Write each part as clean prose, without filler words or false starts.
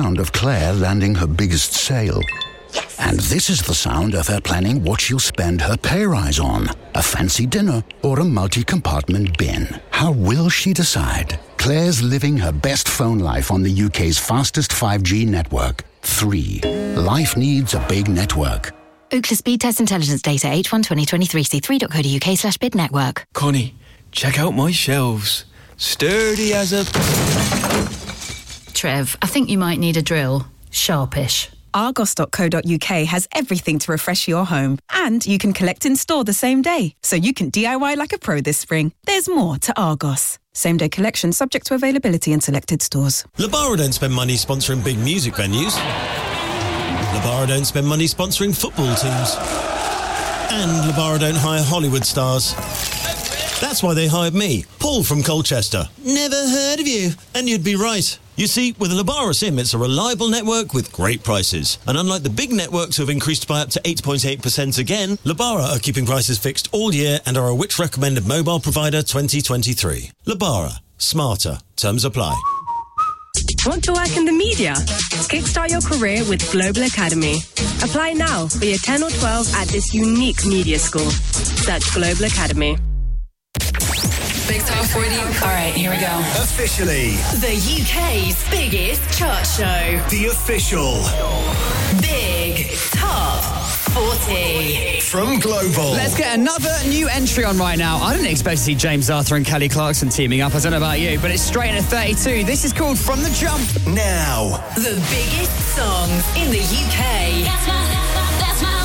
sound of Claire landing her biggest sale. Yes. And this is the sound of her planning what she'll spend her pay rise on. A fancy dinner or a multi-compartment bin. How will she decide? Claire's living her best phone life on the UK's fastest 5G network. 3. Life needs a big network. Ookla Speed Test Intelligence Data H1 2023 c3.co.uk/bid network. Connie, check out my shelves. Sturdy as a... Trev, I think you might need a drill. Sharpish. Argos.co.uk has everything to refresh your home. And you can collect in store the same day. So you can DIY like a pro this spring. There's more to Argos. Same day collection subject to availability in selected stores. Labara don't spend money sponsoring big music venues. Labara don't spend money sponsoring football teams. And Labara don't hire Hollywood stars. That's why they hired me, Paul from Colchester. Never heard of you. And you'd be right. You see, with a Labara SIM, it's a reliable network with great prices. And unlike the big networks who have increased by up to 8.8% again, Labara are keeping prices fixed all year and are a Which Recommended Mobile Provider 2023. Labara. Smarter. Terms apply. Want to work in the media? Kickstart your career with Global Academy. Apply now for your 10 or 12 at this unique media school. Search Global Academy. Big Top 40. All right, here we go. Officially. The UK's biggest chart show. The official. Big Top 40. From Global. Let's get another new entry on right now. I didn't expect to see James Arthur and Kelly Clarkson teaming up. I don't know about you, but it's straight in at 32. This is called From the Jump. Now. The biggest songs in the UK. That's my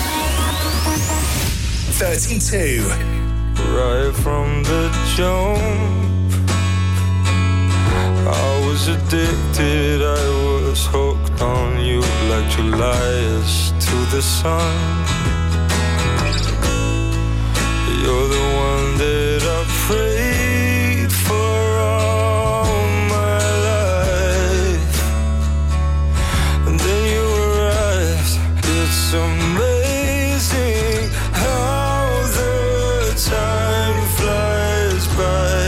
32. Right from the jump, I was addicted, I was hooked on you like July is to the sun. You're the one that I prayed for all my life, and then you arrived. It's amazing how the time flies by.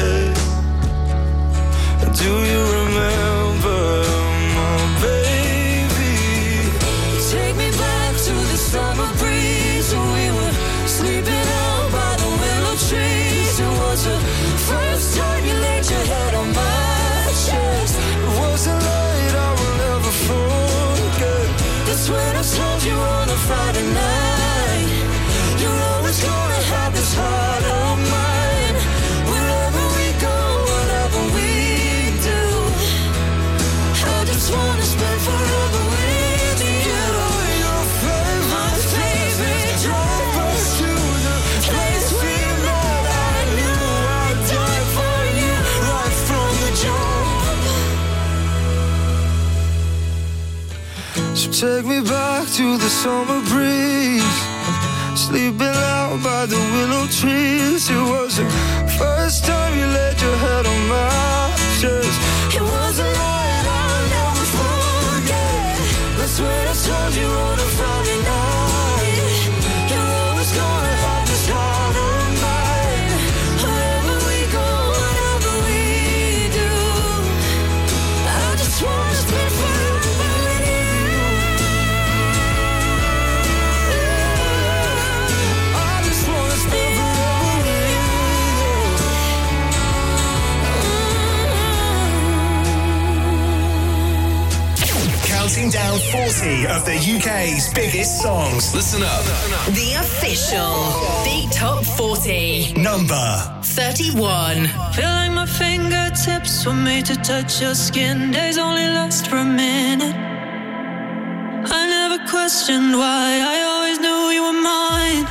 Do you remember, my baby? Take me back to the summer breeze when we were sleeping out by the willow trees. It was the first time you laid your head on my chest. It was a light I will never forget. That's when I told you on a Friday night, you're always gonna have this heart of mine. Wherever we go, whatever we do, I just wanna spend forever with you. Your favorite drive us to the place we met. I knew I'd die for you right from the jump. So take me back to the summer breeze, sleeping out by the willow trees. It was the first time you laid your head on my chest. It was a night I'll never forget. That's when I told you on a Friday night, you're always gonna have this heart of mine. Wherever we go, whatever we do, I just wanna spend forever with you. I just wanna spend forever with you. Counting down 40 of the UK's biggest songs. Listen up. The official Big Top 40. Number 31. Feel like my fingertips were made to touch your skin. Days only last for a minute. I never questioned why. I always knew you were mine.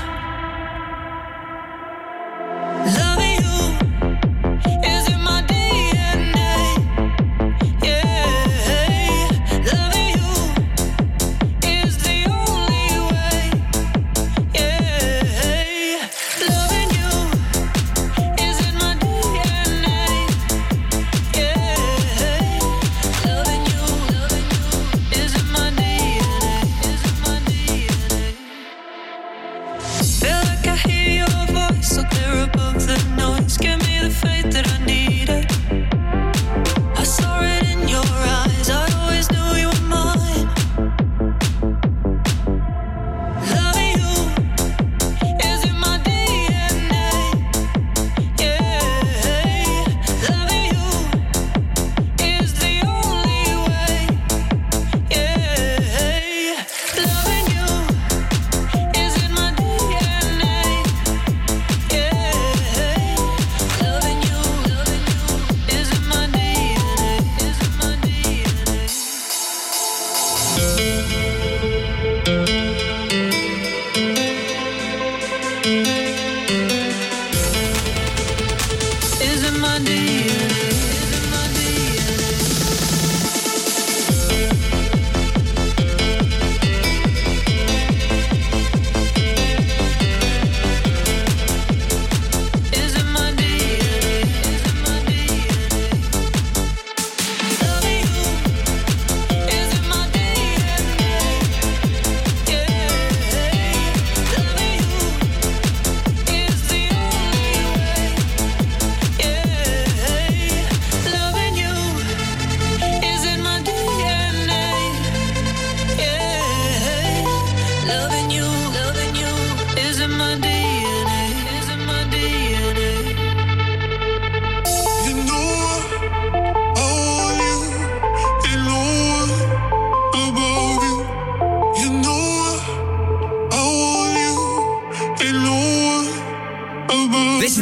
Loving you is in my DNA. Yeah, loving you is the only way. Yeah, loving you is in my DNA. Yeah, loving you is in my DNA.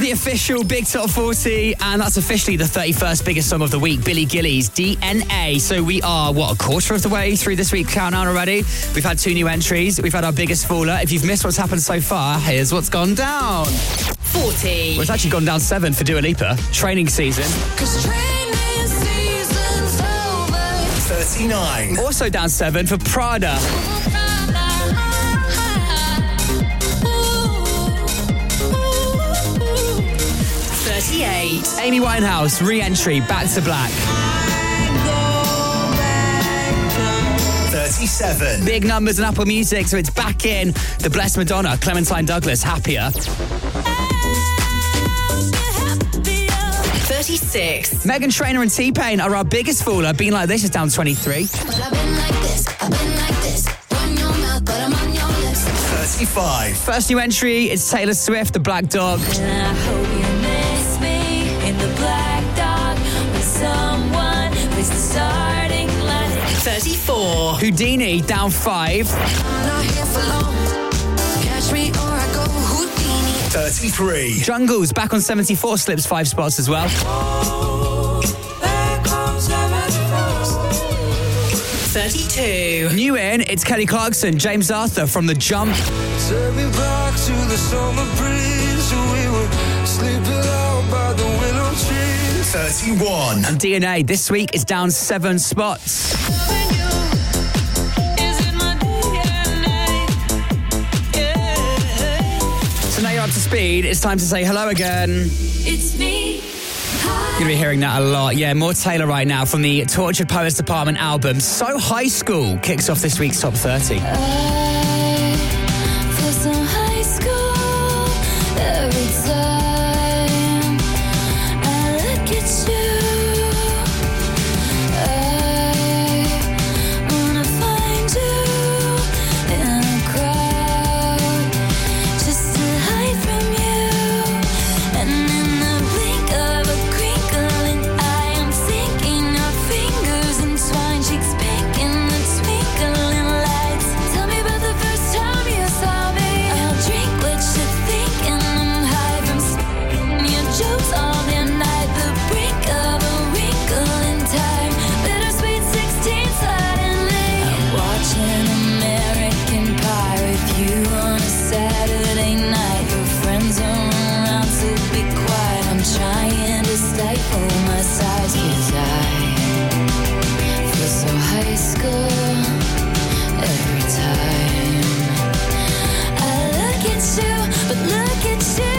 the official Big Top 40, and that's officially the 31st biggest song of the week, Billy Gillies, DNA. So we are, a quarter of the way through this week's countdown already. We've had 2 new entries. We've had our biggest faller. If you've missed what's happened so far, here's what's gone down. 40. Well, it's actually gone down 7 for Dua Lipa. Training season. 39. Also down 7 for Prada. 38. Amy Winehouse, re-entry, Back to Black. 37. Big numbers in Apple Music, so it's back in. The Blessed Madonna, Clementine Douglas, Happier. 36. Meghan Trainor and T-Pain are our biggest faller. Being Like This is down 23. 35. First new entry, it's Taylor Swift, The Black Dog. And I hope you miss me in the black dog with someone who's the starting line. 34. Houdini, down 5. Not here for long. Catch me or I go Houdini. 33. Jungles, back on 74, slips 5 spots as well. 32. New in, it's Kelly Clarkson, James Arthur from The Jump. Take me back to the summer breeze. We were sleeping out by the willow tree. 31. And DNA this week is down 7 spots. So now you're up to speed. It's time to say hello again. It's me. You're going to be hearing that a lot. Yeah, more Taylor right now from the Tortured Poets Department album. So High School kicks off this week's top 30. I feel so high school every time I look at you. I wanna find you in a crowd just to hide from you. And in the blink of a crinkling eye, I'm thinking our fingers entwined, cheeks pink in the twinkling lights. Tell me about the first time you saw me. I'll drink what you're thinking. I'm high from spitting your jokes all the night. The brink of a wrinkle in time. Bittersweet 16 suddenly. I'm watching American Pie with you on a Saturday night. Your friends are around, so be quiet. I'm trying to stifle my sighs, 'cause I feel so high school every time I look at you, but look at you.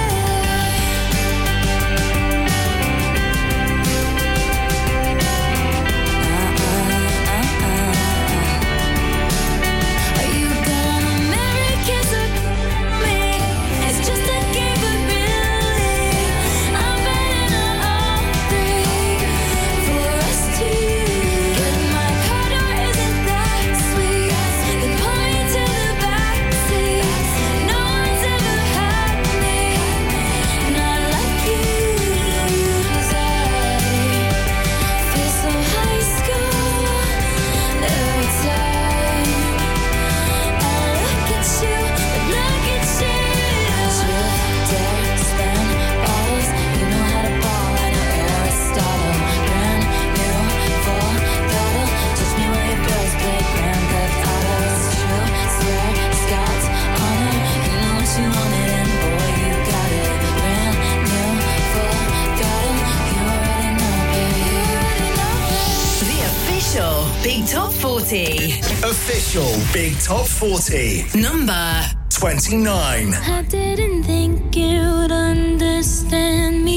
Are you gonna marry, kiss, or me? It's just a game, but really I'm betting on all 3 for us to get my car door isn't that sweet. Then pull me to the backseat. No one's ever had me, not like you. 'Cause I feel so high school every time I look at you, but look at you. Truth, dare, spin bottles. You know how to ball like Aristotle. Brand new, full throttle. Touch me where your girls play Grand Theft Auto. It's true, swear, Scott's honor. You know what you wanted and boy you got it. Brand new, full throttle. You already know, baby. You already know. The official Big Top 40. Official Big Top 40. Number 29. I didn't think you'd understand me.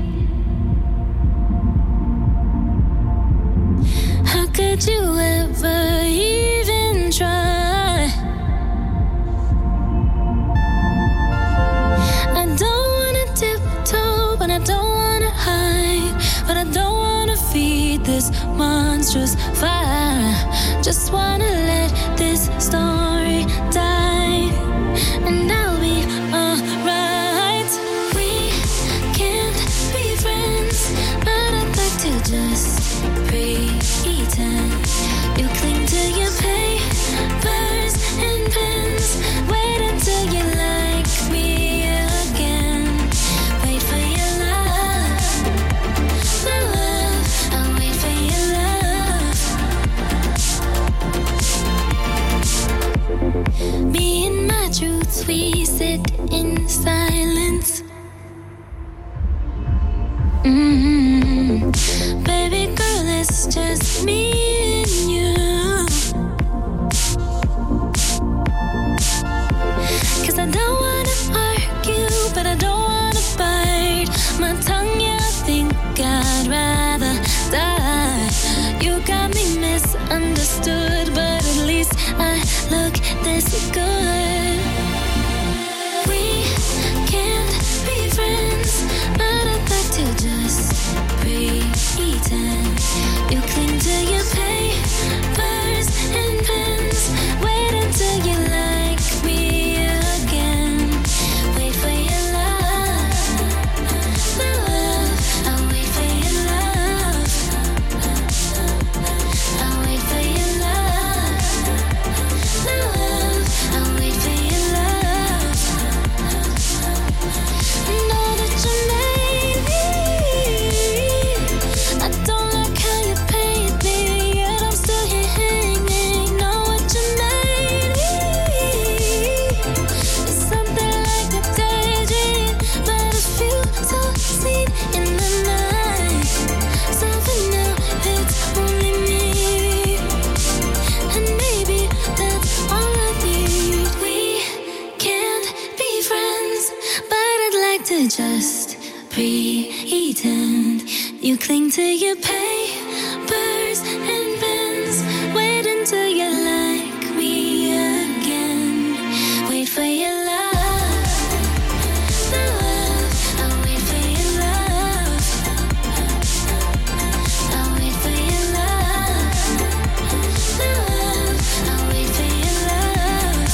How could you ever even try? I don't wanna tiptoe, but I don't wanna hide. But I don't wanna feed this monstrous fire. Just wanna let this story die, and I'll be alright. We can't be friends, but I'd like to just pretend. You cling to your papers and pens. Wait until you like me again. But as we sit in silence. Baby girl, it's just me and you. 'Cause I don't wanna argue, but I don't wanna bite my tongue. Yeah, I think I'd rather die. You got me misunderstood, but at least I look this good. We can't be friends, but I'd like to just pretend. You cling to your papers and pens. Wait until you like me again. Wait for your love, love. I'll wait for your love. I'll wait for your love, love. I'll wait for your love. Know that you made me. I don't like how you paint me, yet I'm still here hanging. Know what you made me. It's something like a daydream, but a few so seen in the night. Something now, it's only me, and maybe that's all I need. We can't be friends, but I'd like to just pretend. You cling to your papers and pens. Wait until you like me again. Wait for your love, love. I'll wait for your love. I'll wait for your love, love. I'll wait for your love.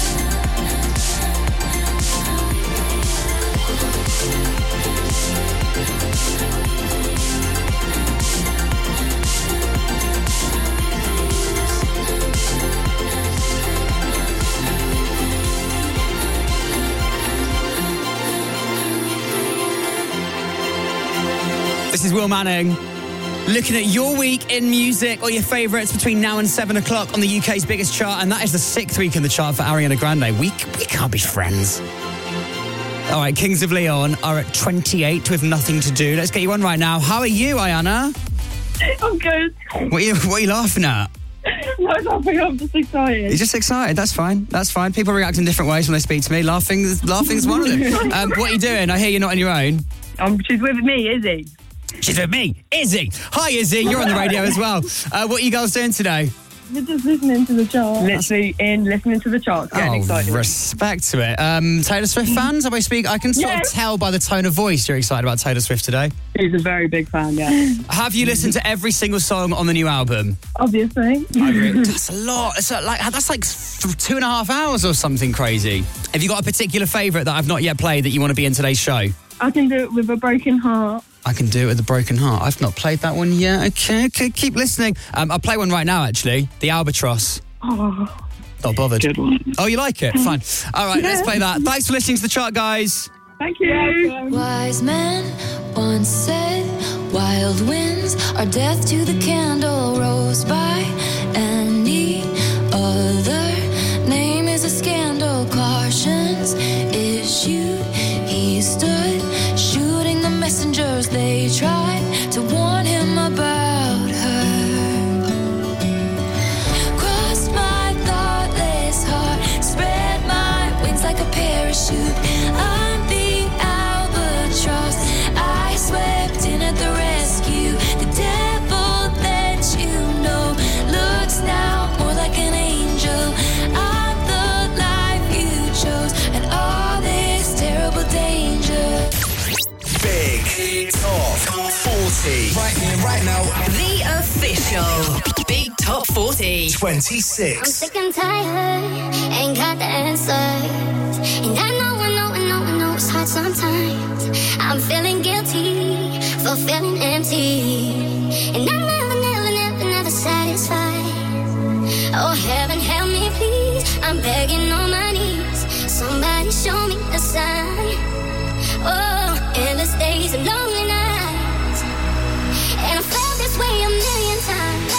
This is Will Manning. Looking at your week in music or your favourites between now and 7 o'clock on the UK's biggest chart, and that is the 6th week in the chart for Ariana Grande. We can't be friends. All right, Kings of Leon are at 28 with Nothing to Do. Let's get you on right now. How are you, Ayana? I'm good. What are you laughing at? No, nothing. I'm just excited. You're just excited. That's fine. That's fine. People react in different ways when they speak to me. Laughing's one of them. What are you doing? I hear you're not on your own. She's with me, Izzy. She's with me, Izzy. Hi, Izzy. You're on the radio as well. What are you girls doing today? We're just listening to the charts. Literally listening to the charts, getting excited. Respect to it. Taylor Swift fans? I can sort of tell by the tone of voice you're excited about Taylor Swift today. He's a very big fan, yeah. Have you listened to every single song on the new album? Obviously. That's a lot. That's like 2.5 hours or something crazy. Have you got a particular favourite that I've not yet played that you want to be in today's show? I can do it with a broken heart. I can do it with a broken heart. I've not played that one yet. Okay, keep listening. I'll play one right now, actually. The Albatross. Oh. Not bothered. Good one. Oh, you like it? Fine. All right, let's play that. Thanks for listening to the chart, guys. Thank you. Wise men once said, wild winds are death to the candle. Rose by any other name is a scandal. Cautions issued, he stood shooting the messengers. They tried to warn him about her. Crossed my thoughtless heart, spread my wings like a parachute. I'm the albatross, I swept in at the rescue. The devil that you know looks now more like an angel. I'm the life you chose and all this terrible danger. Big Top 40. Right here, right now. The official Big Top 40. 26. I'm sick and tired, ain't got the answers. And I know it's hard sometimes. I'm feeling guilty for feeling empty. And I'm never satisfied. Oh, heaven help me, please. I'm begging on my knees. Somebody show me a sign. Oh, endless days and lonely nights. And I felt this way a million times.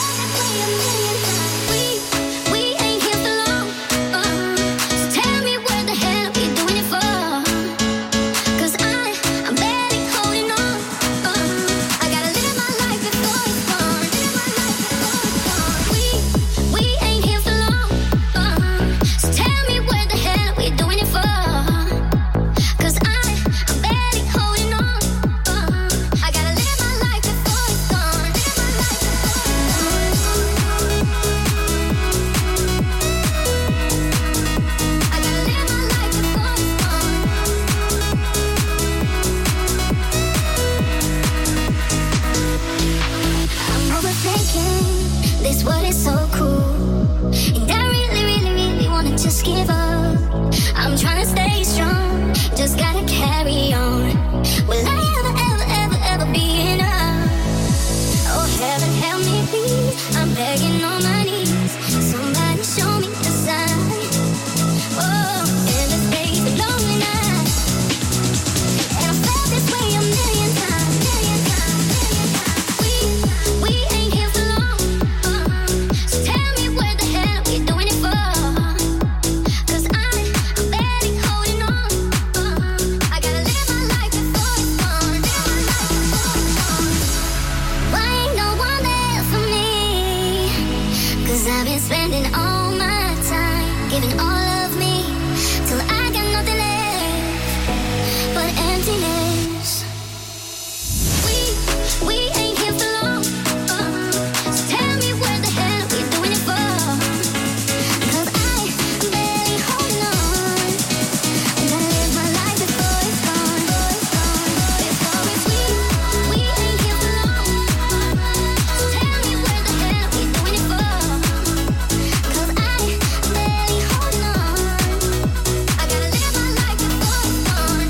We ain't here for long. So tell me where the hell are we doing? I've been spending all my time giving all of me till I got nothing left but emptiness. We ain't here for long. So tell me what the hell we doing it for? 'Cause I'm barely holding on. I'm gonna live my life before it's gone. Before it's we ain't here for long. So tell me what the hell we doing it for? 'Cause I'm barely holding on. I gotta live my life before it's gone.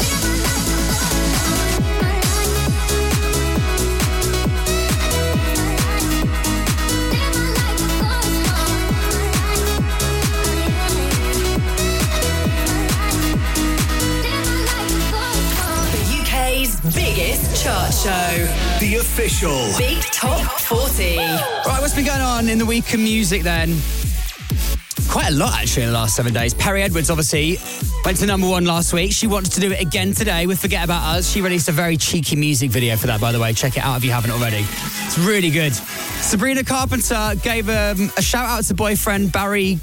The UK's biggest chart show. The official Big Top 40. Right, what's been going on in the week of music then? Quite a lot, actually, in the last 7 days. Perry Edwards, obviously, went to number one last week. She wants to do it again today with Forget About Us. She released a very cheeky music video for that, by the way. Check it out if you haven't already. It's really good. Sabrina Carpenter gave a shout-out to boyfriend Barry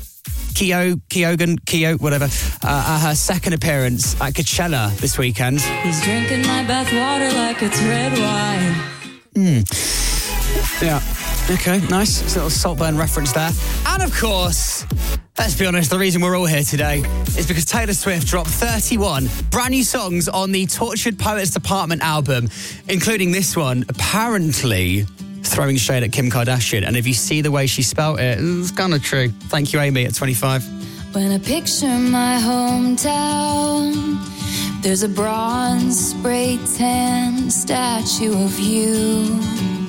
Keoghan, whatever, at her second appearance at Coachella this weekend. He's drinking my bathwater like it's red wine. Yeah. Okay, nice. It's a little Saltburn reference there. And of course, let's be honest, the reason we're all here today is because Taylor Swift dropped 31 brand new songs on the Tortured Poets Department album, including this one, apparently throwing shade at Kim Kardashian. And if you see the way she spelt it, it's kind of true. Thank you, Amy, at 25. When I picture my hometown, there's a bronze spray tan statue of you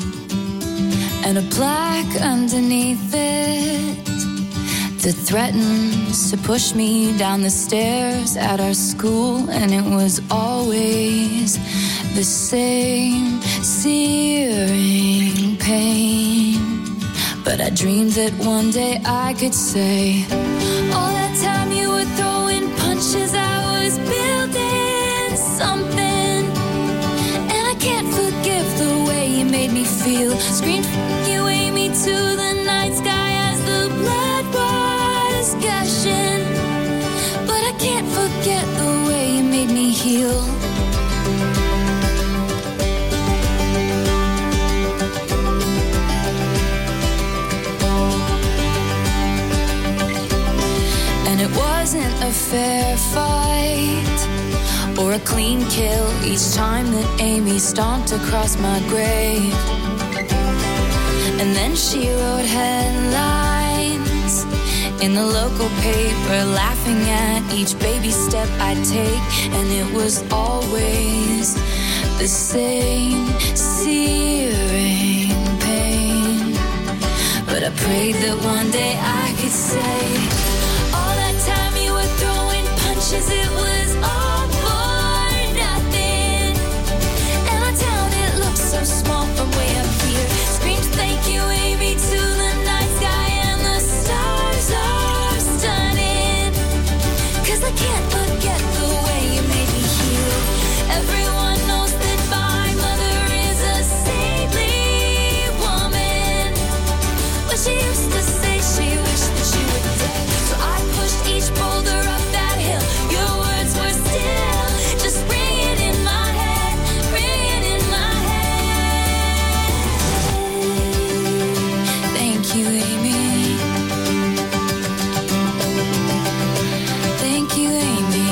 and a plaque underneath it that threatens to push me down the stairs at our school, and it was always the same searing pain. But I dreamed that one day I could say, all that time you were throwing punches, I was building something. And I can't forgive the way you made me feel. Screamed you, Amy, to the night sky as the blood was gushing. But I can't forget the way you made me heal. And it wasn't a fair fight or a clean kill each time that Amy stomped across my grave. And then she wrote headlines in the local paper, laughing at each baby step I take. And it was always the same searing pain. But I prayed that one day I could say, all that time you were throwing punches, it was all for nothing. And our town, it looks so small from way up here. Screamed thank you, Amy, to the night sky, and the stars are stunning. 'Cause I can't forget the way you made me heal. Everyone knows that my mother is a saintly woman, but she used to say she wished that she were dead. So I pushed each boulder up that hill. Your words were still just ringing in my head, ringing in my head. Thank you, Amy. Thank you, Amy.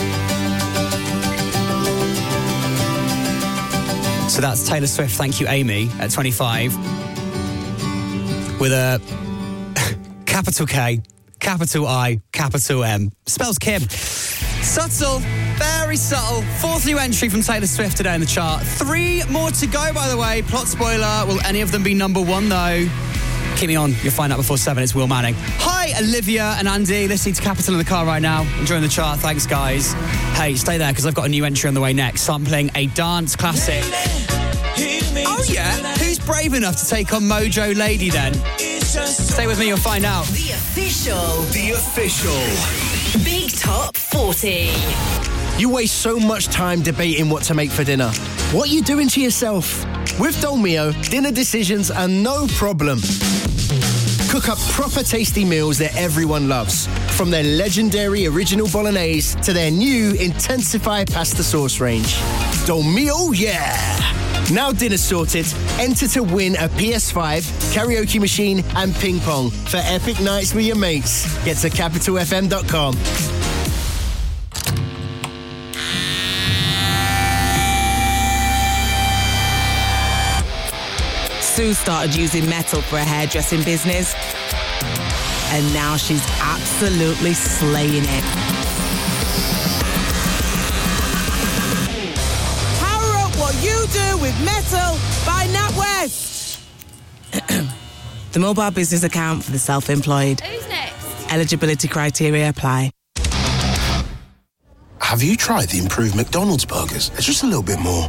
So that's Taylor Swift, Thank You, Amy, at 25. With a capital K, capital I, capital M. Spells Kim. Subtle, very subtle. Fourth new entry from Taylor Swift today in the chart. 3 more to go, by the way. Plot spoiler, will any of them be number one, though? Keep me on, you'll find out before 7. It's Will Manning. Hi, Olivia and Andy, listening to Capital in the car right now. Enjoying the chart, thanks, guys. Hey, stay there, because I've got a new entry on the way next. So I'm playing a dance classic. Oh, yeah? Who's brave enough to take on Mojo Lady, then? Stay with me, you'll find out. The official Big Top 40. You waste so much time debating what to make for dinner. What are you doing to yourself? With Dolmio, dinner decisions are no problem. cook up proper tasty meals that everyone loves. From their legendary original bolognese to their new Intensify pasta sauce range. Dolmio, yeah! Now dinner's sorted, enter to win a PS5, karaoke machine and ping pong for epic nights with your mates. Get to capitalfm.com. Sue started using metal for a hairdressing business, and now she's absolutely slaying it. Power up what you do with metal by NatWest. The mobile business account for the self-employed. Who's next? Eligibility criteria apply. Have you tried the improved McDonald's burgers? They're just a little bit more.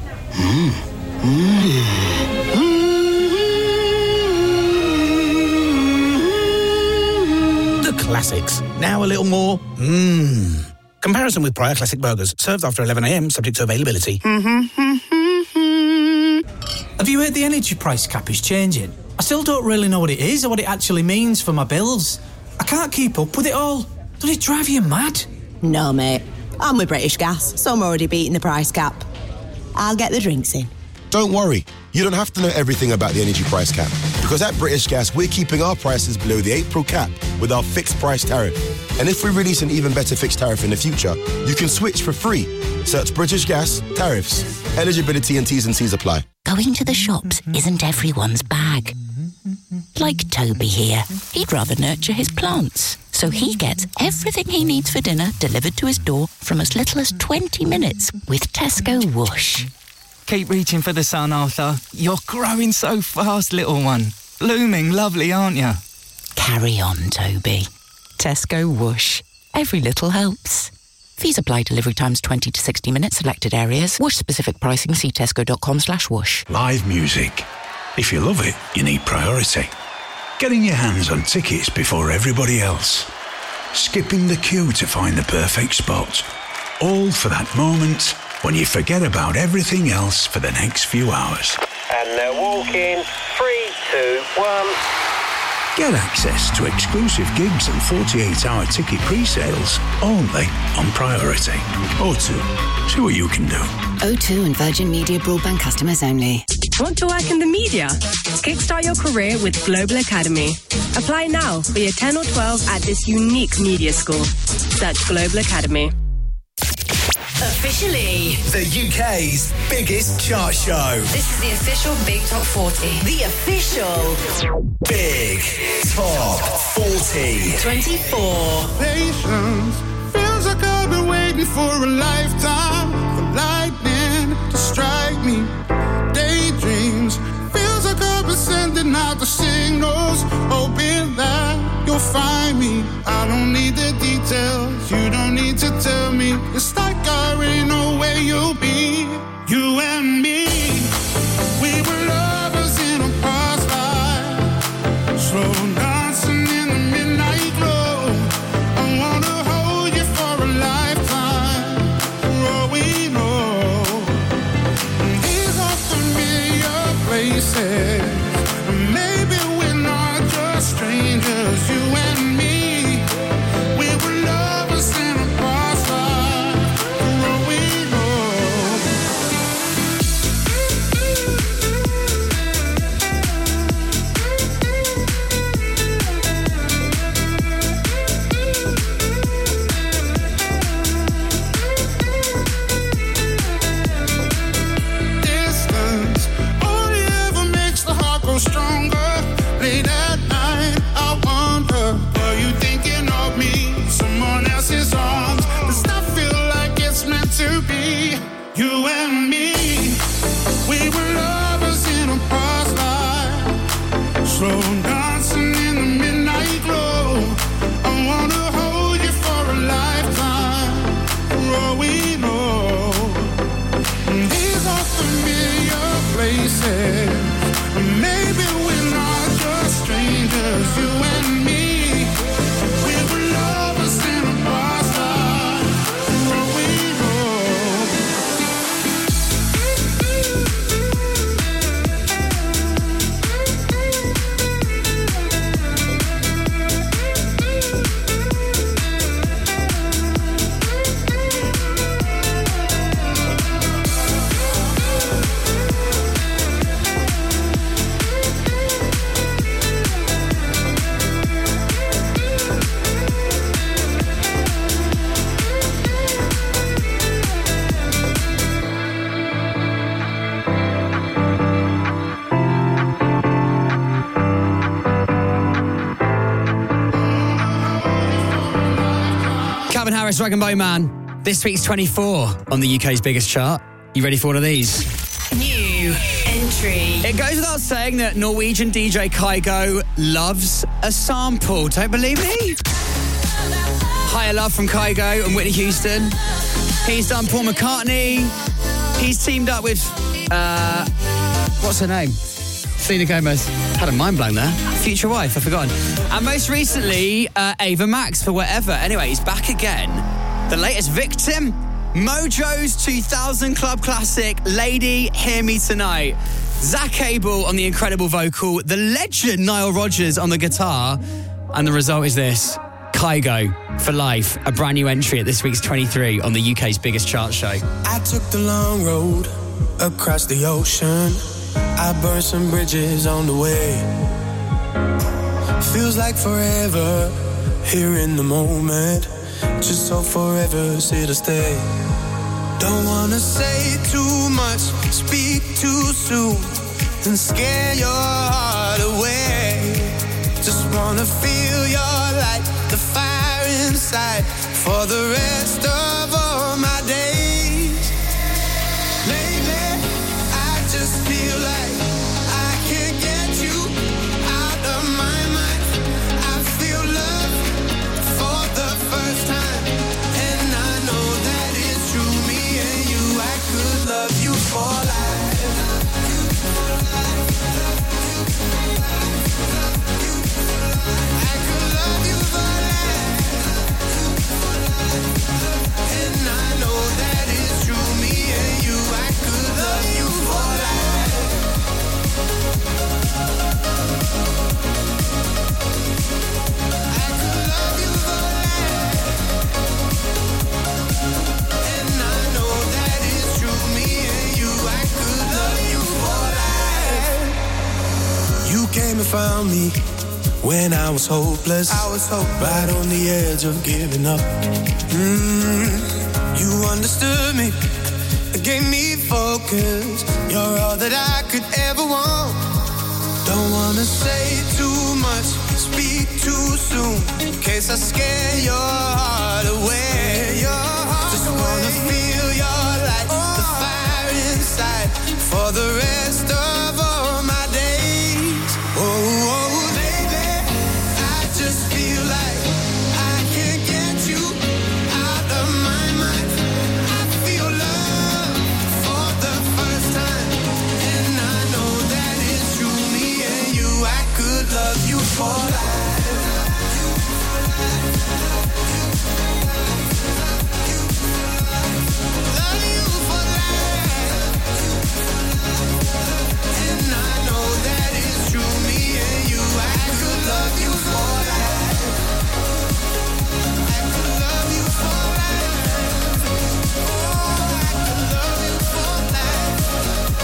The classics. Now a little more. Comparison with prior classic burgers. Served after 11 a.m. subject to availability. Have you heard the energy price cap is changing? I still don't really know what it is or what it actually means for my bills. I can't keep up with it all. Does it drive you mad? No, mate. I'm with British Gas, so I'm already beating the price cap. I'll get the drinks in. Don't worry. You don't have to know everything about the energy price cap. Because at British Gas, we're keeping our prices below the April cap with our fixed price tariff. And if we release an even better fixed tariff in the future, you can switch for free. Search British Gas tariffs. Eligibility and T's and C's apply. Going to the shops isn't everyone's bag. Like Toby here. He'd rather nurture his plants. So he gets everything he needs for dinner delivered to his door from as little as 20 minutes with Tesco Whoosh. Keep reaching for the sun, Arthur. You're growing so fast, little one. Blooming lovely, aren't you? Carry on, Toby. Tesco Whoosh. Every little helps. Fees apply. Delivery times 20 to 60 minutes. Selected areas. Whoosh specific pricing. See tesco.com/whoosh. Live music. If you love it, you need priority. Getting your hands on tickets before everybody else. Skipping the queue to find the perfect spot. All for that moment when you forget about everything else for the next few hours. And they're walking. 3, 2, 1. Get access to exclusive gigs and 48-hour ticket pre-sales only on Priority. O2, see what you can do. O2 and Virgin Media broadband customers only. Want to work in the media? Kickstart your career with Global Academy. Apply now for your 10 or 12 at this unique media school. Search Global Academy. Officially, the UK's biggest chart show. This is the official Big Top 40. The official Big Top 40. 24. Patience feels like I've been waiting for a lifetime for lightning to strike me. Daydreams feels like I've been sending out the signals, hoping that you'll find me. I don't need the details, you don't need to tell me. It's like I already know where you'll be. You and me, we were lovers in a past life, slow dancing in the midnight glow. I wanna hold you for a lifetime, for all we know. These are familiar places, maybe we're not just strangers. You and me, we were lovers in a past life, for all we know. Calvin Harris, Rag and Bone Man. This week's 24 on the UK's biggest chart. You ready for one of these? New entry. It goes without saying that Norwegian DJ Kygo loves a sample. Don't believe me? Higher Love from Kygo and Whitney Houston. He's done Paul McCartney. He's teamed up with, what's her name? Selena Gomez. Had a mind blank there. Future wife, I've forgotten. And most recently, Ava Max for Whatever. Anyway, he's back again. The latest victim, Mojo's 2000 Club classic, Lady Hear Me Tonight. Zach Abel on the incredible vocal, the legend Nile Rodgers on the guitar. And the result is this. Kygo for Life, a brand new entry at this week's 23 on the UK's biggest chart show. I took the long road across the ocean. I burned some bridges on the way. Feels like forever here in the moment. Just so forever's here to stay. Don't wanna say too much, speak too soon, and scare your heart away. Just wanna feel your light, the fire inside, for the rest of all my days. Lately, I just feel like I can't get you out of my mind. I feel love for the first time, and I know that it's true. Me and you, I could love you for life. I could love you for life. And I know that it's true. Me and you, I could love you for life. I could love you for life. And I know that it's true. Me and you, I could love you for life. You came and found me when I was hopeless. Right on the edge of giving up. You understood me, gave me focus. You're all that I could ever want. Don't wanna say too much, speak too soon, in case I scare your heart away. Just wanna feel your light, the fire inside, for the rest of all my days. Oh, baby, I just feel like I can't get you out of my mind. I feel love for the first time, and I know that it's true. Me and you, I could love you for life. Love you for life. And I know that it's true. Me and you, I could love you for life. I could love you for life. Oh, I could love you for life.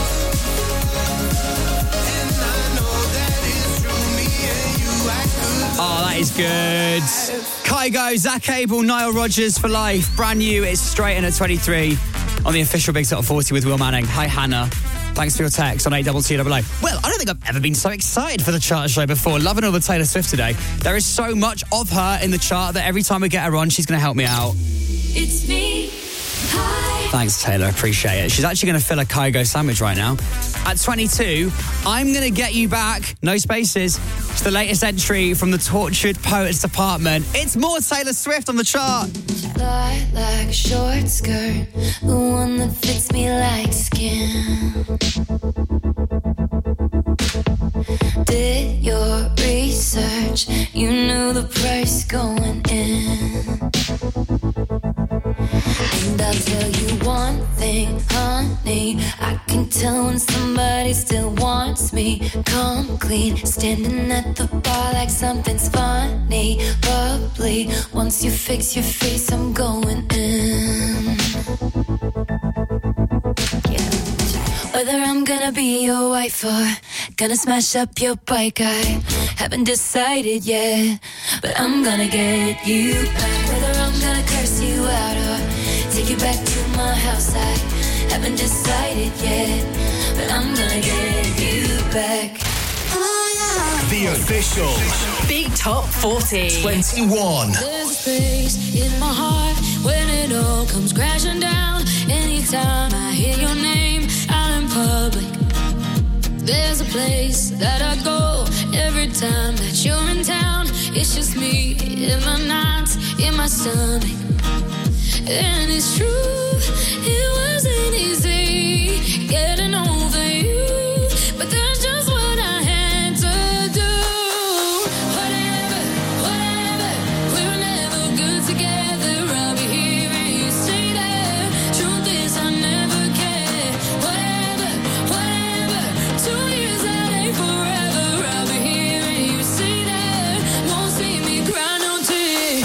And I know that it's true. Me and you, I could. Oh, that is good. Kygo, Zach Abel, Nile Rodgers for Life. Brand new. It's straight in at 23 on the official Big Top 40 with Will Manning. Hi, Hannah. Thanks for your text on 82200. Well, I don't think I've ever been so excited for the chart show before. Loving all the Taylor Swift today. There is so much of her in the chart that every time we get her on, she's going to help me out. It's me. Hi. Thanks, Taylor. Appreciate it. She's actually going to fill a Kygo sandwich right now. At 22, I'm going to get you back. No spaces. It's the latest entry from the Tortured Poets Department. It's more Taylor Swift on the chart. Like a short skirt, the one that fits me like skin. Did your research, you knew the price going in. And I'll tell you one thing, honey, I can tell when somebody still wants me. Come clean, standing at the bar like something's funny, bubbly. Once you fix your face, I'm going in. Yeah. Whether I'm gonna be your wife or gonna smash up your bike, I haven't decided yet, but I'm gonna get you back. Whether I'm gonna curse you out or take you back to my house, I haven't decided yet, but I'm gonna get you back. Oh yeah. The official Big Top 40. 21. There's a space in my heart when it all comes crashing down. Anytime I hear your name out in public, there's a place that I go every time that you're in town. It's just me in my nights, in my stomach. And it's true, it wasn't easy getting over you, but that's just what I had to do. Whatever, we were never good together. I'll be here and you stay there. Truth is I never cared. Whatever, 2 years that ain't forever. I'll be here and you stay there. Won't see me cry no tears.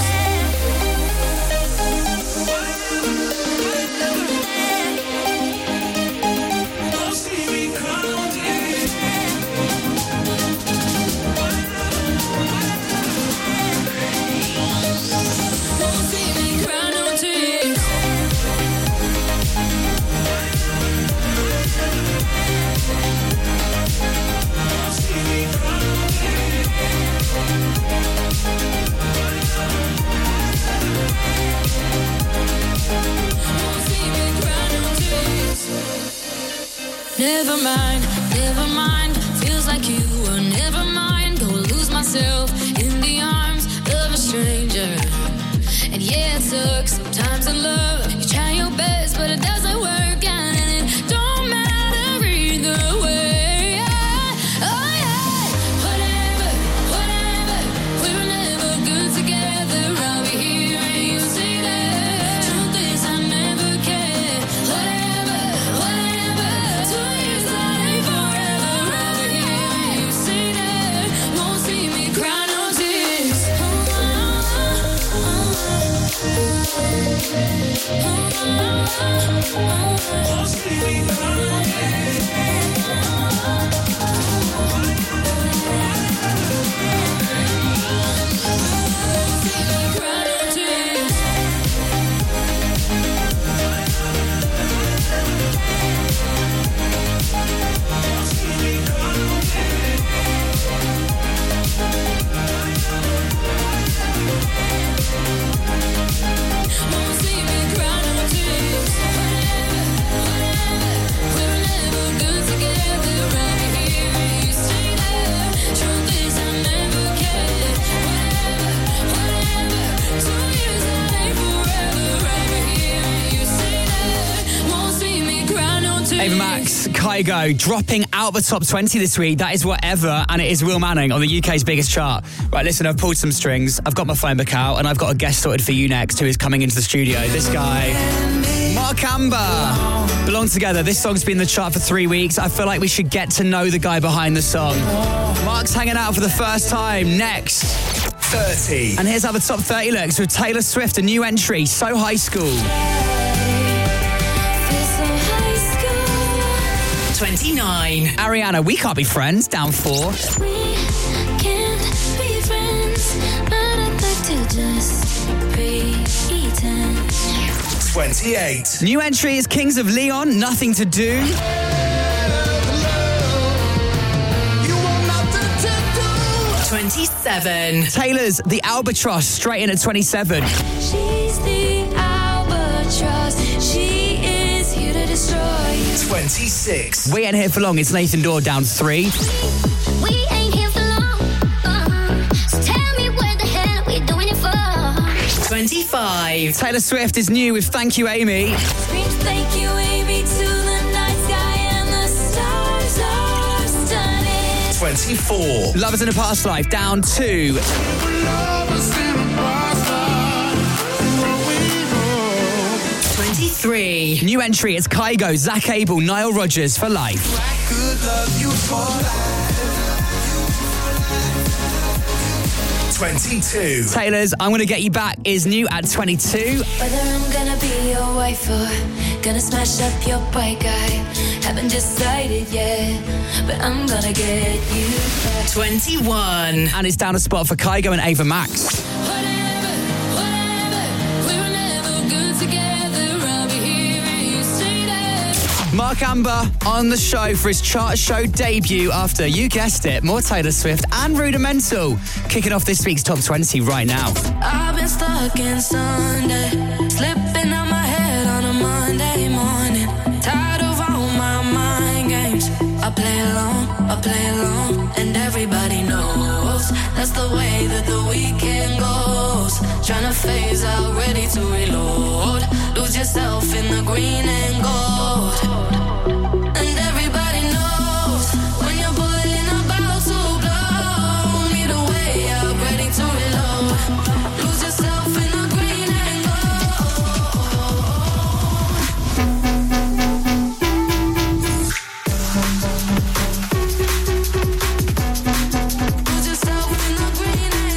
Never mind, feels like you were never mine. Go lose myself in the arms of a stranger. And yeah, it took some time to love. You try your best, but it doesn't work out, and it don't matter either way. Oh yeah, whatever, we were never good together. I'll be here and you stay there. Truth is I never cared. Whatever, 2 years that ain't forever. I'll be here and you stay there. Won't see me cry no tears. Won't see me cry no Ava Max, Kygo, dropping out the top 20 this week. That is Whatever, and it is Will Manning on the UK's biggest chart. Right, listen, I've pulled some strings, I've got my phone book out, and I've got a guest sorted for you next who is coming into the studio. This guy, Mark Amber. Belong Together. This song's been in the chart for 3 weeks. I feel like we should get to know the guy behind the song. Mark's hanging out for the first time. Next. 30. And here's how the top 30 looks with Taylor Swift, a new entry, So High School. 29. Ariana, We Can't Be Friends, down 4. We can't be friends, but I'd like to just pretend. 28. New entry is Kings of Leon, Nothing to Do. 27. Taylor's The Albatross, straight in at 27. She's the albatross, she is here to destroy you. 26. We Ain't Here For Long, it's Nathan Dorr, down 3. We ain't here for long. So tell me where the hell are we doing it for? 25. Taylor Swift is new with Thank You, Amy. Screams thank you, Amy, to the night sky and the stars are stunning. 24. Lovers in a Past Life, down 2. 23. New entry, it's Kygo, Zach Abel, Nile Rodgers, For Life. I could love you for life. 22. Taylor's I'm Gonna Get You Back is new at 22. Whether I'm gonna be your wife or gonna smash up your bike, I haven't decided yet, but I'm gonna get you back. 21. And it's down a spot for Kygo and Ava Max. Whatever, we were never good together. I'll be here and you stay there. Mark Amber on the show for his chart show debut after, you guessed it, more Taylor Swift and Rudimental. Kicking off this week's Top 20 right now. I've been stuck in Sunday, slipping out my head on a Monday morning. Tired of all my mind games. I play along, and everybody knows that's the way that the weekend goes. Trying to phase out, ready to reload. Lose yourself in the green and gold. And everybody knows when you're boiling about to blow. Need a way out, ready to reload. Lose yourself in the green and Lose yourself in the green and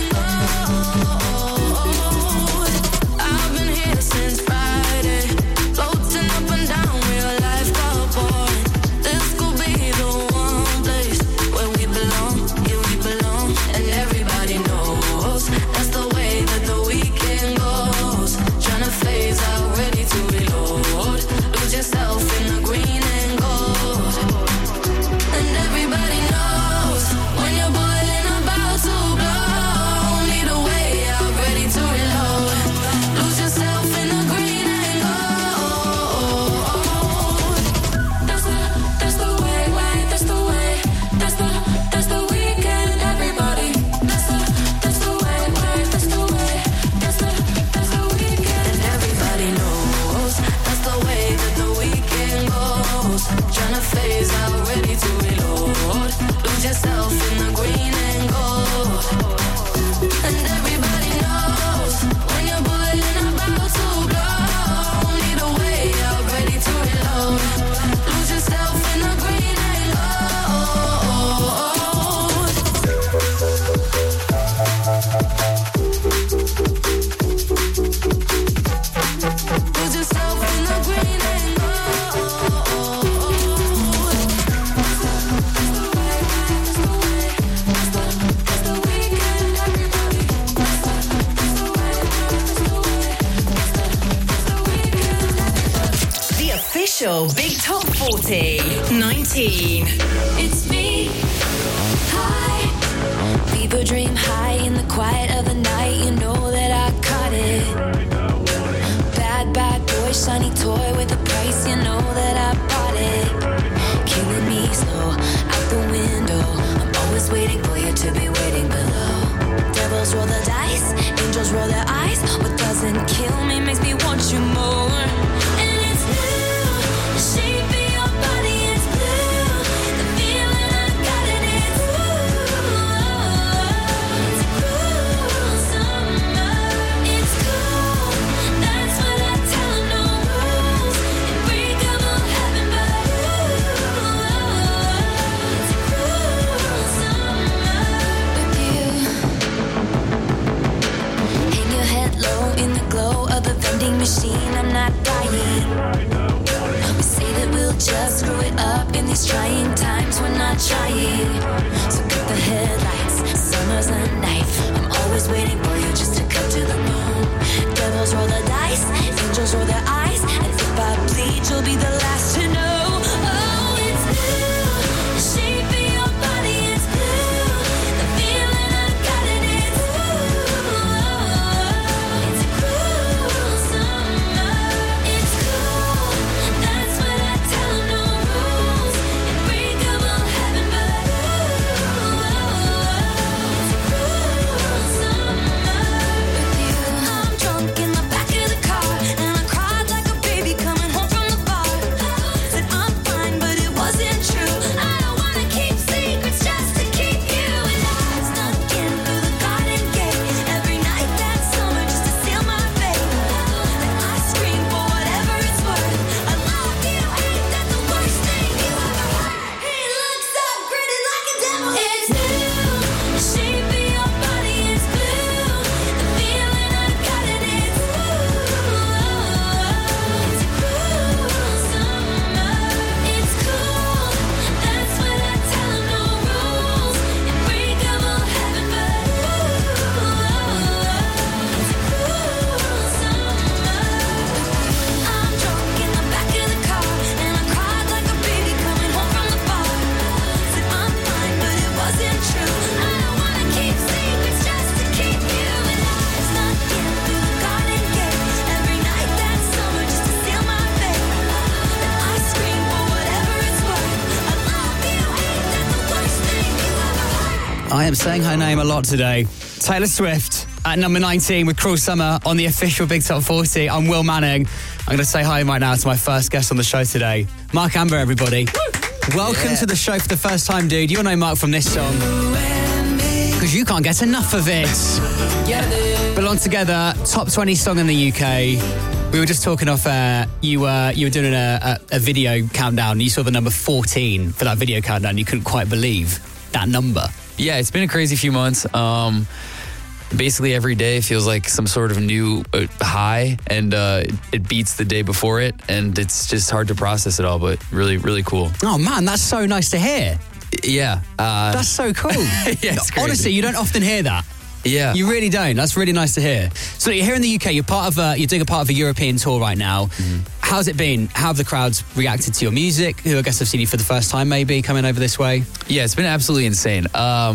gold. I've been here since Friday, floating up and down, real life got boring. This could be the one place where we belong, yeah we belong. And everybody knows that's the way that the weekend goes. Tryna phase out, ready to reload. Lose yourself in the green and gold. And everybody knows when you're boiling about to blow. Need a way out, ready to reload. Lose yourself in the green and gold. That's the way, that's the way. That's the weekend, everybody. That's the way, that's the way. That's the weekend. And everybody knows that's the way that the weekend goes. Tryna phase out, ready to reload. Lose yourself in the green and gold. And everybody knows when you're boiling about to blow. Need a way out, ready to reload. Lose yourself in the green and gold. Lose yourself in the green and The official Big Top 40. 19. It's me. Hi. Fever dream high in the quiet of the night. You know that I caught it. Bad boy, shiny toy with a price. You know that I bought it. Killing me slow out the window. I'm always waiting for you to be waiting below. Devils roll the dice, angels roll their eyes. What doesn't kill me makes me want you more. And it's blue, the shape of your body is blue. The feeling I got in it's it's cool summer. It's cool, that's what I tell 'em, no rules. Unbreakable heaven, but it's cool summer with you. Hang your head low in the glow of the vending machine. I'm not dying. We say that we'll just screw it up in these trying times. We're not trying. So cut the headlights. Summer's a knife. I'm always waiting for you just to cut to the bone. Devils roll the dice. Angels roll their eyes. And if I bleed, you'll be the last to know. Oh, it's blue. The shape of your body is blue. The feeling I got in it's it's cool summer. It's cool, that's what I tell 'em, no rules. Unbreakable heaven, but it's cool summer. I am saying her name a lot today. Taylor Swift at number 19 with Cruel Summer on the official Big Top 40. I'm Will Manning. I'm going to say hi right now to my first guest on the show today, Mark Amber, everybody. Welcome to the show for the first time, dude. You'll know Mark from this song because you can't get enough of it. Belong Together, top 20 song in the UK. We were just talking off air. You were doing a video countdown. You saw the number 14 for that video countdown. You couldn't quite believe that number. Yeah, it's been a crazy few months. Basically, every day feels like some sort of new high, and it beats the day before it, and it's just hard to process it all, but really, really cool. Oh, man, that's so nice to hear. Yeah. That's so cool. Yeah, it's crazy. Honestly, you don't often hear that. Yeah. You really don't. That's really nice to hear. So you're here in the UK. You're doing a part of a European tour right now. Mm-hmm. How's it been? How have the crowds reacted to your music? Who I guess have seen you for the first time, maybe coming over this way? Yeah, it's been absolutely insane.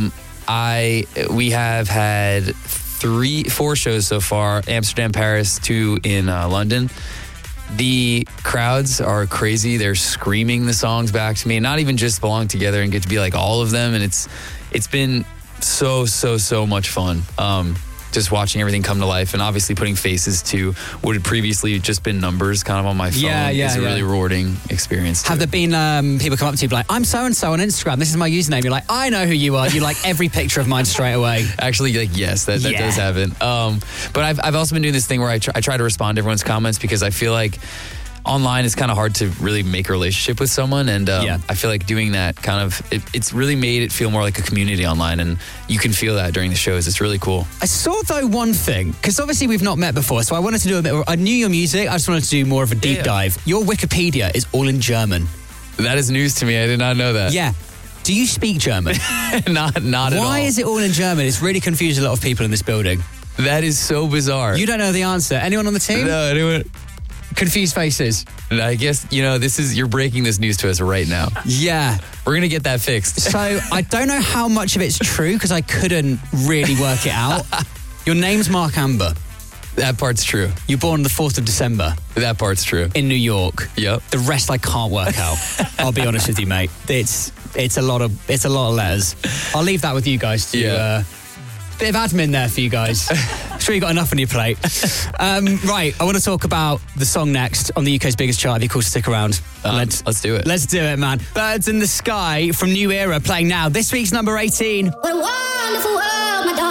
We have had 4 shows so far: Amsterdam, Paris, 2 in London. The crowds are crazy. They're screaming the songs back to me. Not even just Belong Together and get to be like all of them. And it's been so much fun. Just watching everything come to life, and obviously putting faces to what had previously just been numbers kind of on my phone. It's a really rewarding experience. Have there been people come up to you like, I'm so-and-so on Instagram, this is my username? You're like, I know who you are. You like every picture of mine straight away. Actually, like, yes, that does happen. But I've also been doing this thing where I try to respond to everyone's comments, because I feel like online it's kind of hard to really make a relationship with someone, and I feel like doing that kind of it's really made it feel more like a community online, and you can feel that during the shows. It's really cool. I saw though one thing, because obviously we've not met before, so I wanted to do I knew your music, I just wanted to do more of a deep dive. Your Wikipedia is all in German. That is news to me. I did not know that. Yeah. Do you speak German? Not at all. Why is it all in German? It's really confused a lot of people in this building. That is so bizarre. You don't know the answer. Anyone on the team? No, anyone. Confused faces. I guess, you're breaking this news to us right now. Yeah. We're going to get that fixed. So I don't know how much of it's true, because I couldn't really work it out. Your name's Mark Amber. That part's true. You're born the 4th of December. That part's true. In New York. Yep. The rest I can't work out. I'll be honest with you, mate. It's a lot of letters. I'll leave that with you guys to bit of admin there for you guys. I'm sure you got enough on your plate. Right, I want to talk about the song next on the UK's biggest chart. If you're cool, stick around. Let's do it. Let's do it, man. Birds in the Sky from New Era playing now. This week's number 18. What a wonderful world, my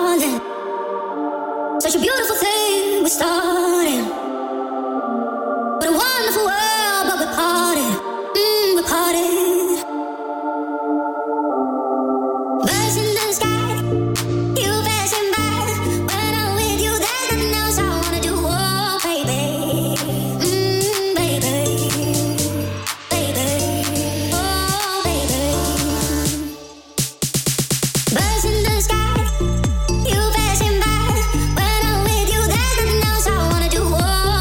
darling. Such a beautiful thing we're starting. What a wonderful world, but we're parted. We're parted. Birds in the sky. You passing by when I'm with you. There's nothing else I wanna do. Oh,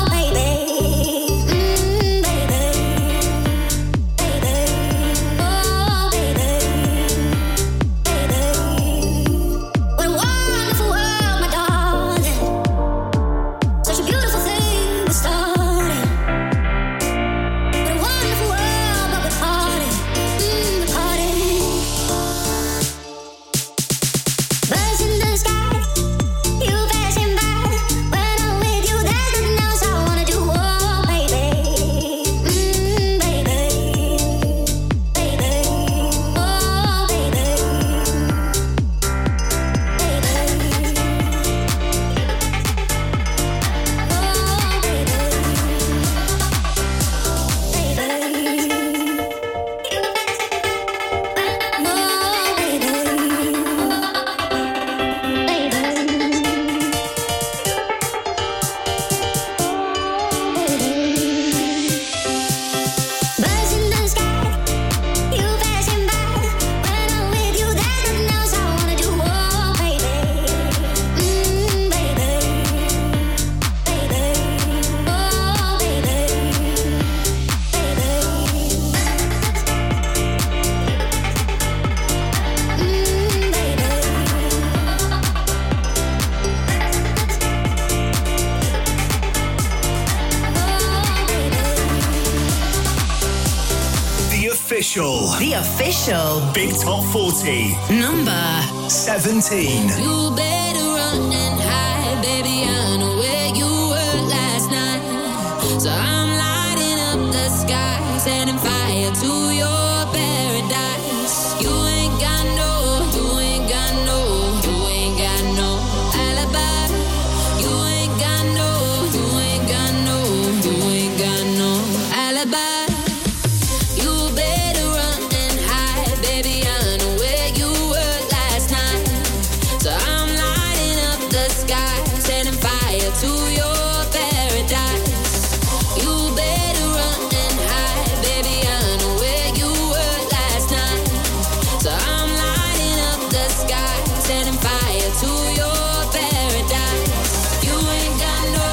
official Big Top 40. Number 17. You better run and hide, baby. I know where you were last night. So I'm lighting up the sky, setting fire to your paradise. You ain't got no alibi. You ain't got no alibi. You better run and hide, baby. I know where you were last night. So I'm lighting up the sky, setting fire to your paradise. You better run and hide, baby. I know where you were last night. So I'm lighting up the sky, setting fire to your paradise. You ain't got no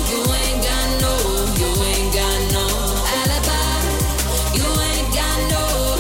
alibi. You ain't got no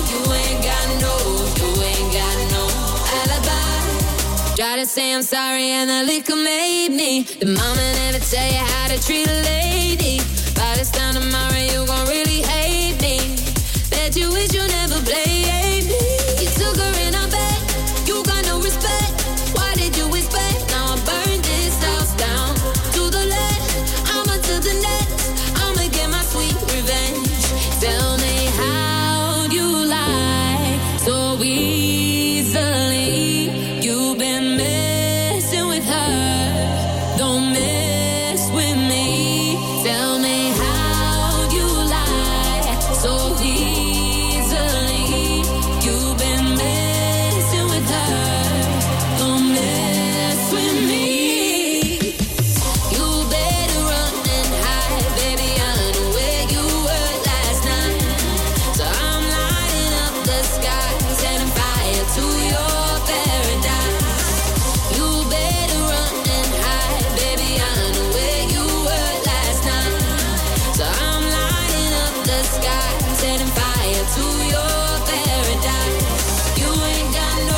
alibi. Try to say I'm sorry and the liquor made me. The mama never tell you how to treat a lady. By this time tomorrow you gon' really hate me. Bet you wish you never played me. You took her in her bed, you got no respect. Why did you expect? Now I burn this house down to the left. I'ma to the next. I'ma get my sweet revenge. Tell me how you lie so easily. You've been messing with her. Don't mess with me. Tell me how you lie so easily. You've been messing with her. Don't mess with me. You better run and hide, baby. I know where you were last night. So I'm lighting up the sky, setting fire to your paradise. You better run and hide, baby. I know where you were last night. So I'm lighting up the sky, setting fire to your paradise. You ain't got no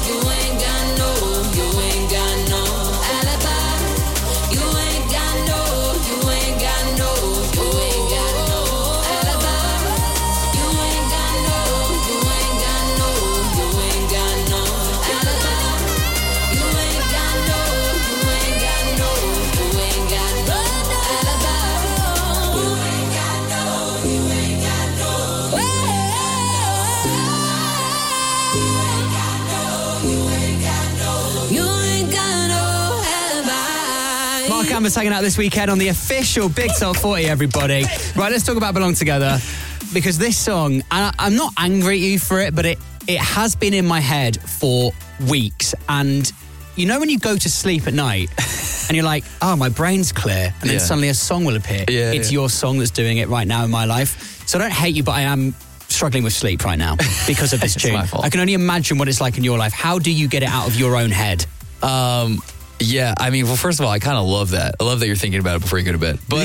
alibi. You ain't got no alibi. You ain't got no alibi. You ain't got no You ain't got no alibi. Mark Amber's hanging out this weekend on the official Big Top 40, everybody. Right, let's talk about Belong Together. Because this song, and I'm not angry at you for it, but it has been in my head for weeks. And you know when you go to sleep at night and you're like, oh, my brain's clear, and then suddenly a song will appear. It's your song that's doing it right now in my life. So I don't hate you, but I am struggling with sleep right now because of this tune. my fault. I can only imagine what it's like in your life. How do you get it out of your own head? Yeah, I mean, well, first of all, I kind of love that. I love that you're thinking about it before you go to bed. But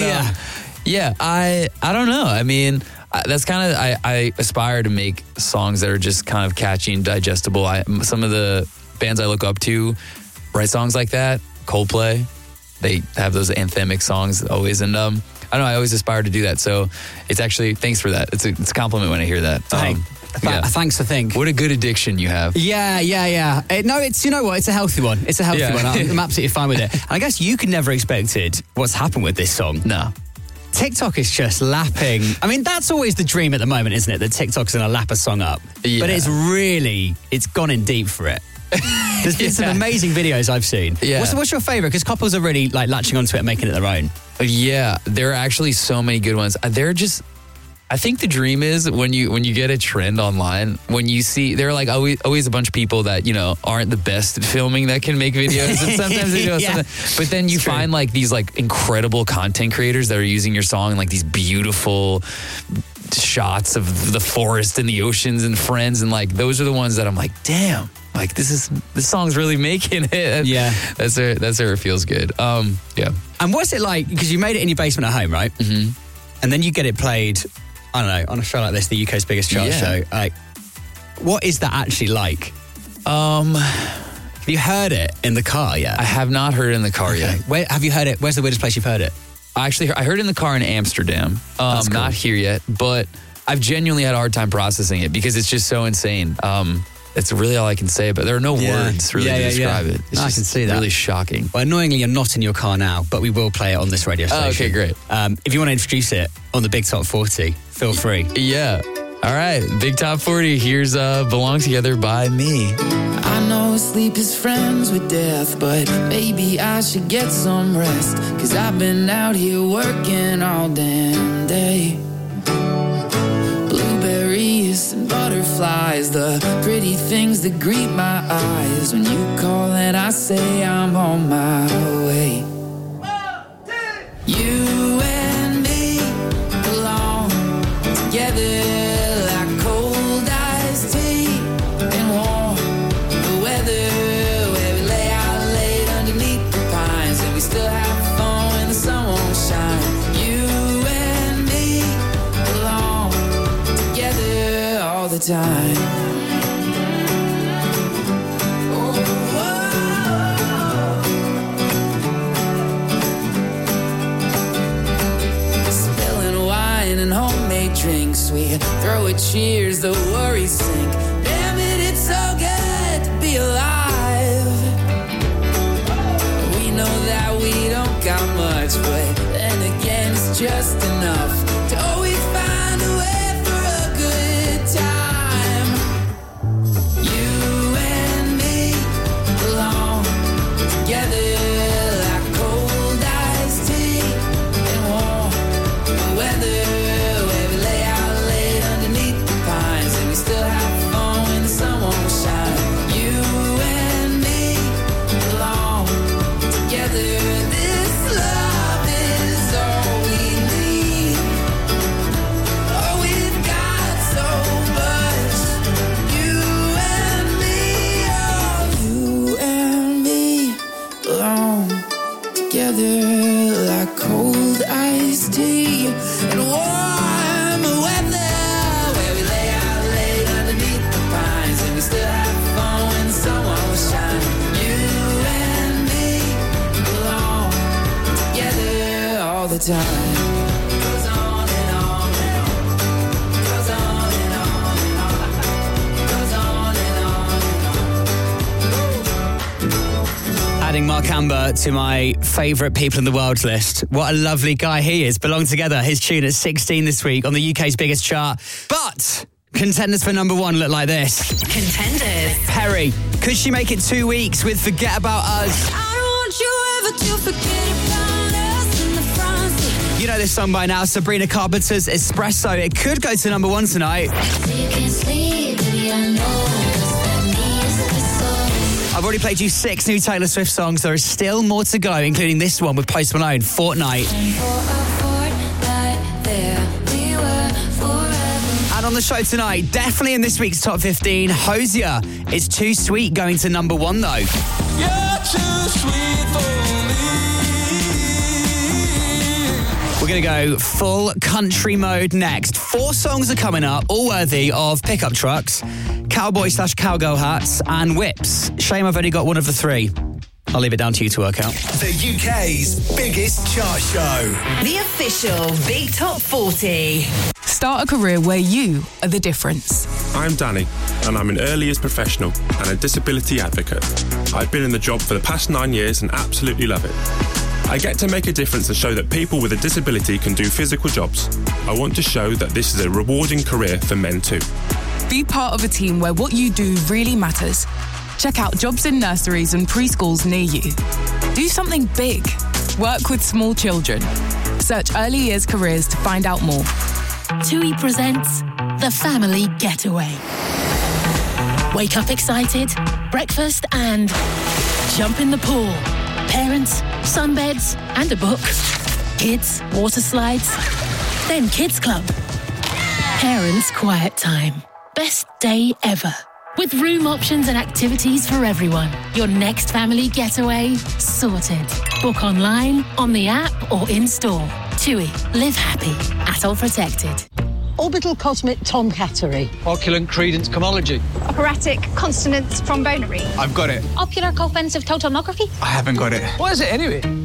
I don't know. I mean, that's kind of, I aspire to make songs that are just kind of catchy and digestible. Some of the bands I look up to write songs like that. Coldplay, they have those anthemic songs always. And I don't know, I always aspire to do that. So it's actually, thanks for that. It's a compliment when I hear that. Thanks for thinking. What a good addiction you have. Yeah. No, it's, you know what? It's a healthy one. It's a healthy one. I'm absolutely fine with it. And I guess you could never expected what's happened with this song. No. TikTok is just lapping. I mean, that's always the dream at the moment, isn't it? That TikTok's going to lap a song up. Yeah. But it's gone in deep for it. There's been some amazing videos I've seen. Yeah. What's your favourite? Because couples are really like latching onto it and making it their own. Yeah, there are actually so many good ones. They're just, I think the dream is when you get a trend online, when you see, there are like always a bunch of people that, you know, aren't the best at filming that can make videos. And sometimes they do something. But then you find like these like incredible content creators that are using your song in like these beautiful shots of the forest and the oceans and friends. And like, those are the ones that I'm like, damn. Like this song's really making it. Yeah, that's where it feels good. Yeah. And what's it like? Because you made it in your basement at home, right? Mm-hmm. And then you get it played, I don't know, on a show like this, the UK's biggest chart show. Like, what is that actually like? Have you heard it in the car yet? I have not heard it in the car yet. Where have you heard it? Where's the weirdest place you've heard it? I heard it in the car in Amsterdam. That's cool. Not here yet, but I've genuinely had a hard time processing it because it's just so insane. It's really all I can say, but there are no words really to describe it. It's I can see that. Really shocking. Well, annoyingly, you're not in your car now, but we will play it on this radio station. Oh, okay, great. If you want to introduce it on the Big Top 40, feel free. Yeah. All right, Big Top 40. Here's Belong Together by me. I know sleep is friends with death, but maybe I should get some rest, 'cause I've been out here working all damn day. Blueberries and butterflies, the pretty things that greet my eyes. When you call and I say I'm on my way. You and me belong together like cold iced tea and warm weather, where we lay out late underneath the pines and we still have fun when the sun won't shine. You and me belong together all the time. Spilling wine and homemade drinks, we throw a cheers, the worries sink. Damn it, it's so good to be alive. We know that we don't got much, but then again it's just enough to always find a way for a good time. You and me belong together like cold iced tea and warm weather, where we lay out late underneath the pines and we still have fun when the sun won't shine. You and me belong together. This love is all we need. Oh, we've got so much. You and me, oh, you and me belong together like cold iced tea and warm weather, where we lay out late underneath the pines and we still have fun when the sun won't shine. You and me belong together all the time. Goes on and on and on. Goes on and on and on. Goes on and on and on. Adding Mark Amber to my favourite people in the world list. What a lovely guy he is. Belong Together, his tune at 16 this week on the UK's biggest chart. But contenders for number one look like this. Contenders. Perry, could she make it 2 weeks with Forget About Us? I don't want you ever to forget about us in the front seat. You know this song by now, Sabrina Carpenter's Espresso. It could go to number one tonight. You can sleep, baby, I know. I've already played you 6 new Taylor Swift songs. There is still more to go, including this one with Post Malone, Fortnite. And on the show tonight, definitely in this week's Top 15, Hosier. It's Too Sweet going to number one, though. You're too sweet for me. We're going to go full country mode next. 4 songs are coming up, all worthy of pickup trucks, cowboy/cowgirl hats, and whips. Shame I've only got one of the 3. I'll leave it down to you to work out. The UK's biggest chart show. The official Big Top 40. Start a career where you are the difference. I'm Danny, and I'm an early years professional and a disability advocate. I've been in the job for the past 9 years and absolutely love it. I get to make a difference and show that people with a disability can do physical jobs. I want to show that this is a rewarding career for men too. Be part of a team where what you do really matters. Check out jobs in nurseries and preschools near you. Do something big. Work with small children. Search early years careers to find out more. TUI presents The Family Getaway. Wake up excited, breakfast and jump in the pool. Parents, sunbeds and a book. Kids, water slides. Then Kids Club. Parents' quiet time. Best day ever. With room options and activities for everyone. Your next family getaway sorted. Book online, on the app or in store. TUI. Live happy. Adult protected. Orbital cosmic tomcattery. Oculant credence cohomology. Operatic consonance trombonary. I've got it. Ocular comprehensive totalnography. I haven't got it. What is it anyway?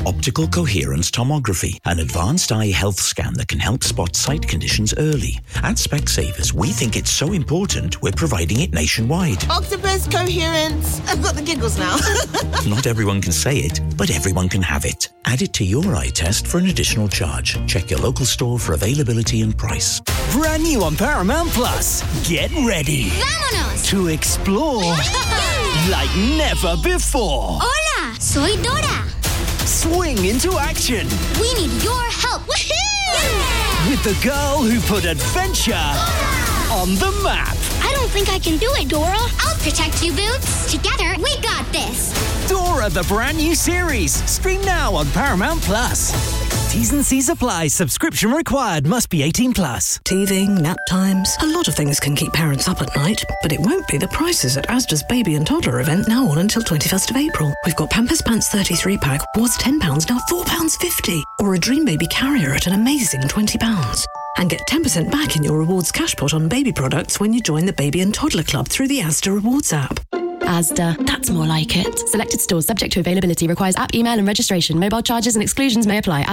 Optical coherence tomography, an advanced eye health scan that can help spot sight conditions early. At Specsavers, we think it's so important we're providing it nationwide. Octopus coherence. I've got the giggles now. Not everyone can say it, but everyone can have it. Add it to your eye test for an additional charge. Check your local store for availability and price. Brand new on Paramount Plus. Get ready. Vámonos. To explore like never before. Hola, soy Dora. Swing into action. We need your help. Yeah. With the girl who put adventure on the map. I don't think I can do it, Dora. I'll protect you, Boots. Together, we got this. Dora, the brand new series. Stream now on Paramount Plus. T's and C's apply. Subscription required. Must be 18 plus. Teething, nap times. A lot of things can keep parents up at night, but it won't be the prices at Asda's baby and toddler event now on until 21st of April. We've got Pampers Pants 33 pack was £10, now £4.50. Or a Dream Baby carrier at an amazing £20. And get 10% back in your rewards cash pot on baby products when you join the Baby and Toddler Club through the Asda Rewards app. Asda. That's more like it. Selected stores subject to availability requires app, email and registration. Mobile charges and exclusions may apply.